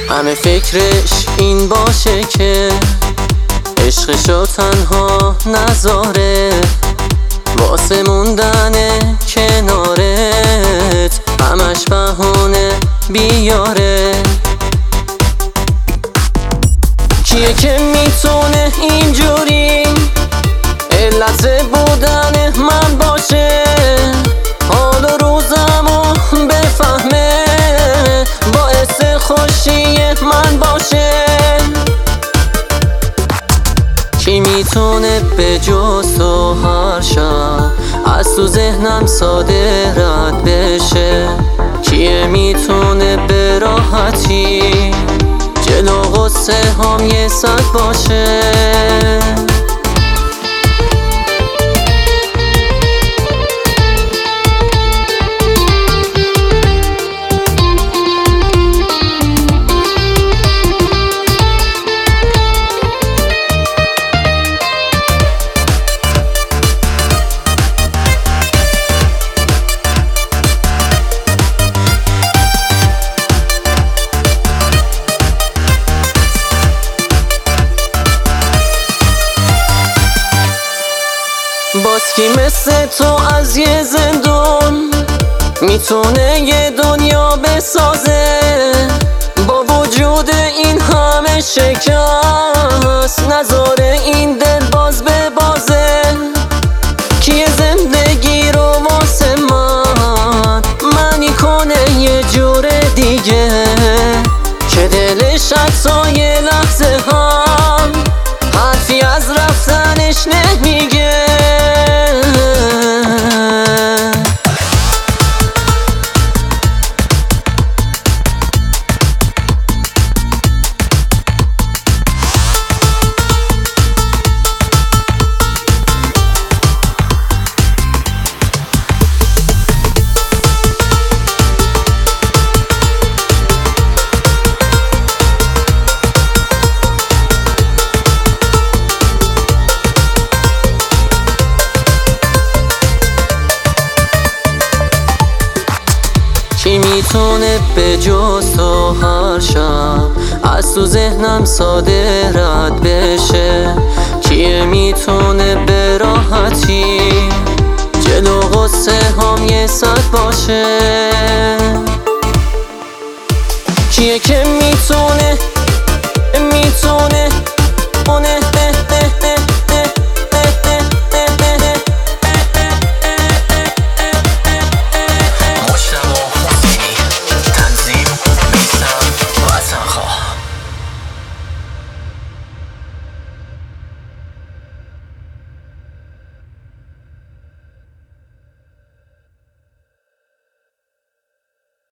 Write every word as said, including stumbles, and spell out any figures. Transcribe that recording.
همه فکرش این باشه که عشقشو تنها نذاره، واسه موندن کنارت همش بهونه بیاره. کیه که میتونه اینجوری علت بودن من باشه، حال و روزمو بفهمه باعث خوشی من باشه؟ کی میتونه به جز تو هر شب از تو ذهنم ساده رد بشه؟ کیه میتونه به راحتی جلو غصه هم یه سگ باشه؟ باز کی مثل تو از یه زندون میتونه یه دنیا بسازه؟ با وجود این همه شکست نذاره این دل باز به بازه. کی زندگی رو واسه من معنی کنه یه جور دیگه که دلش حتی یه لحظه هم حرفی از رفتنش نمیگه؟ کی میتونه به جز تو هر شب از تو ذهنم ساده رد بشه؟ کیه میتونه به راحتی جلو غصه هم یه سگ باشه؟ کیه که میتونه میتونه اونه